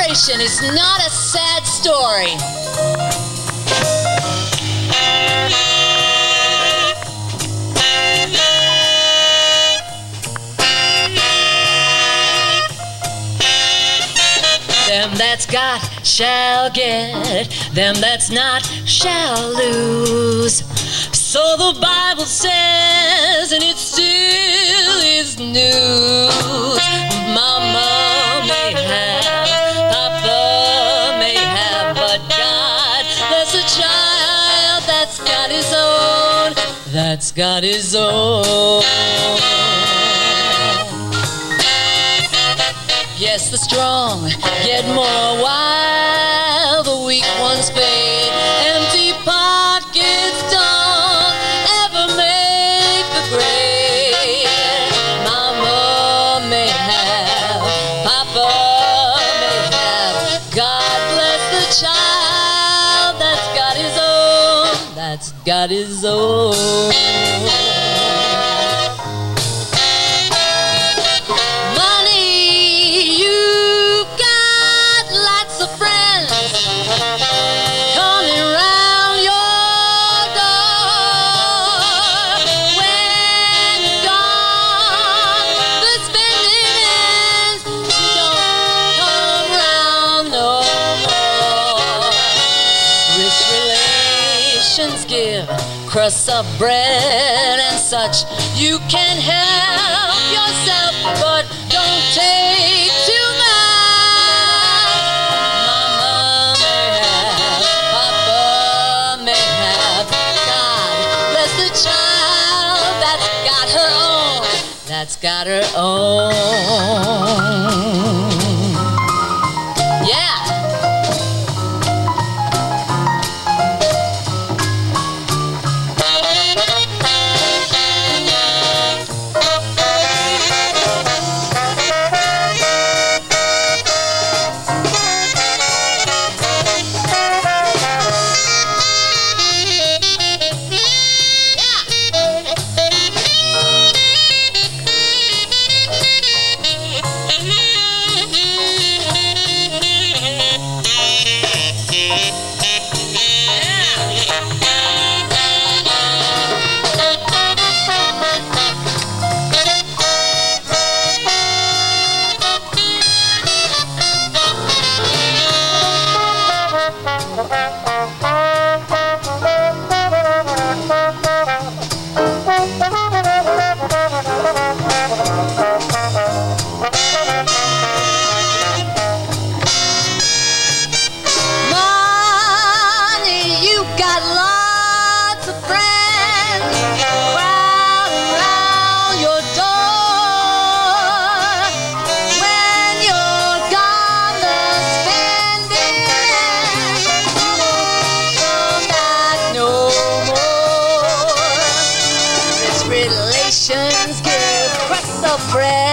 celebration. It's not a sad story. Them that's got shall get, them that's not shall lose. So the Bible says, and it still is news. Mama may have, Papa may have, but God bless a child that's got his own, that's got his own. Yes, the strong get more while the weak ones fade. Empty pockets don't ever make the grade. Mama may have, Papa may have, God bless the child that's got his own, that's got his own. Give crusts of bread and such. You can help yourself, but don't take too much. Mama may have, Papa may have, God bless the child that's got her own, that's got her own. Yeah. Relations give crusts of bread